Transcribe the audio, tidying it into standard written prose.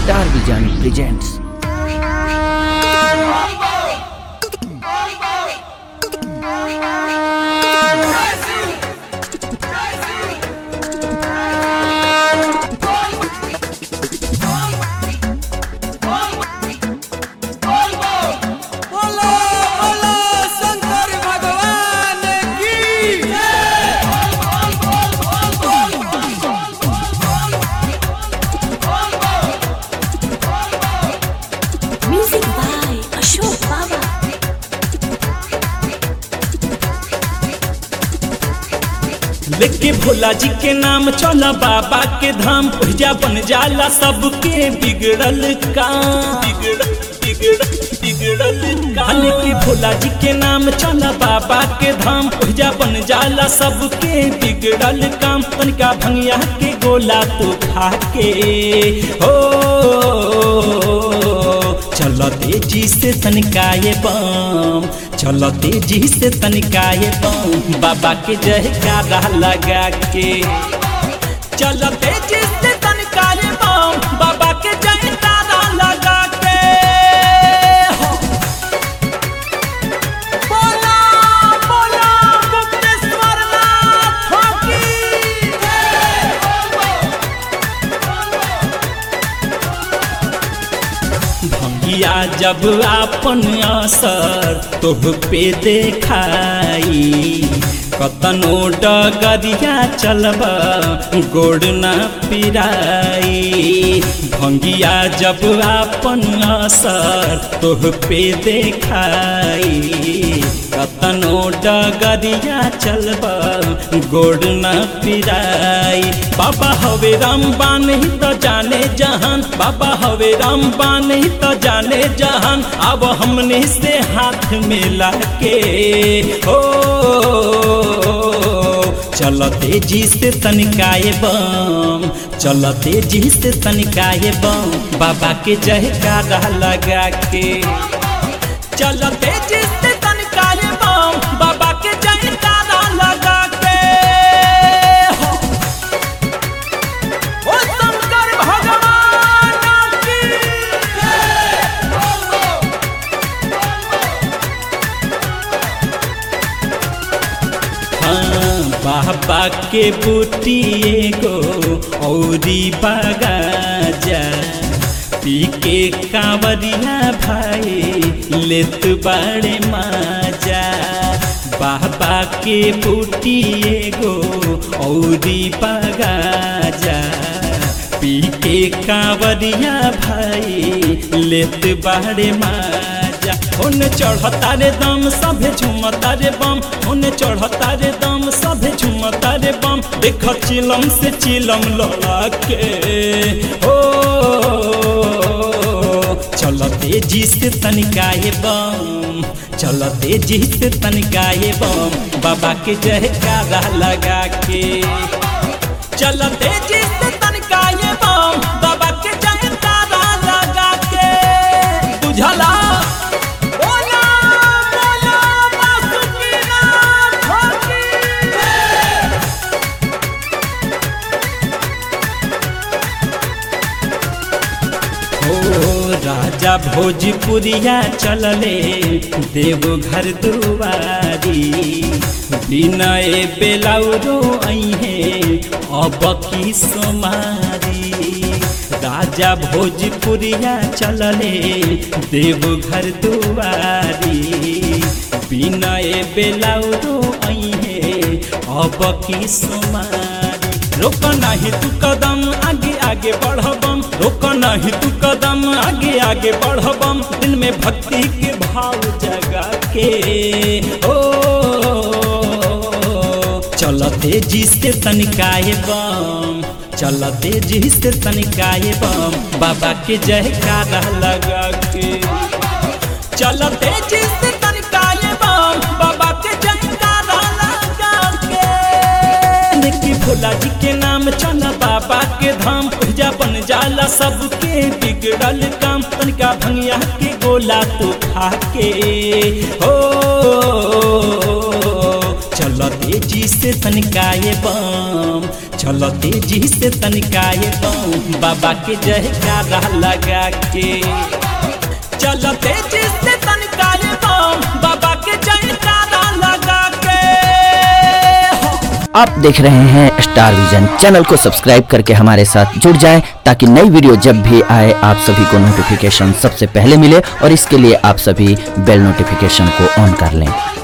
Star Vision presents. Music by Ashok Baba. लेके भोला जी के नाम चला बाबा के धाम भैया बन जाला सबके बिगड़ल काम लेके भोला जी के नाम चला बाबा के धाम भैया बन जाला सबके बिगड़ल काम तनिका भंगिया के गोला तो खा के हो चलो तेजी से तनिकाए बम चलो तेजी से तनिकाए बम बाबा के जयकारा लगा के चलो तेजी से तनिकाए बम बाबा के जयकारा लगा के बोला बोला गुप्तेश्वर नाथ की भंगिया जब आपन असर तोह पे देखाई कतनो डगरिया चलब गोड़ न पिराई भंगिया जब आपन असर तोह पे देखाई कतनो डगरिया चलब गोड़ न पिराई बाबा हवे रामबान ही तो जाने जहान बाबा हवे रामबान ही तो जाने जहान अब हमने से हाथ मिला के हो चलो तेजी से तनिकाए बम चलो तेजी से तनिकाए बम बाबा के जयकारा लगा के चलो तेजी से तनिकाए बम बाबा के जयकारा लगा के ओ शंकर भगवान की बाबा के बूटी एगो औरी बगाजा पी के कांवरिया भाई लेत बड़े माजा बाबा के बूटी एगो औरी बगाजा पी के कांवरिया भाई लेत बड़े माजा उन चढ़ता रे दम सभे झुमता रे बम उन चढ़ता रे दम सभे झुमता रे बम देख चिलम से चिलम लड़ा के ओ चलो तेजी से तनिकाए बम चलो तेजी से तनिकाए बम बाबा के जयकारा लगा के चलो तेजी से तनिकाए बम बाबा के जयकारा लगा के बुझला राजा भोजपुरिया चलले देवघर दुआरी विनय बेलाउरो अइहे अब की सोमारी राजा भोजपुरिया चलले देवघर दुआरी विनय बेलाउरो अइहे अब की सोमारी रोक नहीं तू कदम आगे आगे बढ़बम रोक नहीं तू कदम आगे आगे बढ़बम दिल में भक्ति के भाव जगा के ओ चलो तेजी से तनिकाए बम चलो तेजी से तनिकाए बम बाबा के जयकारा लगा के चलो तेजी से तनिकाए बम बाबा के जयकारा लगा के कि भोला जी के नाम चला बाबा के धाम पूजा बन जाला सबके बिगड़ल काम तनिका भंगिया के गोला तो खा के हो चलो तेजी से तनिकाए बम, चलो तेजी से तनिकाए बम, बाबा के जयकारा लगा के। चलो तेजी से तनिकाए बम, बाबा के जयकारा लगा के। आप देख रहे हैं स्टार विजन। चैनल को सब्सक्राइब करके हमारे साथ जुड़ जाएं ताकि नई वीडियो जब भी आए आप सभी को नोटिफिकेशन सबसे पहले मिले, और इसके लिए आप सभी बेल नोटिफिकेशन को ऑन कर लें।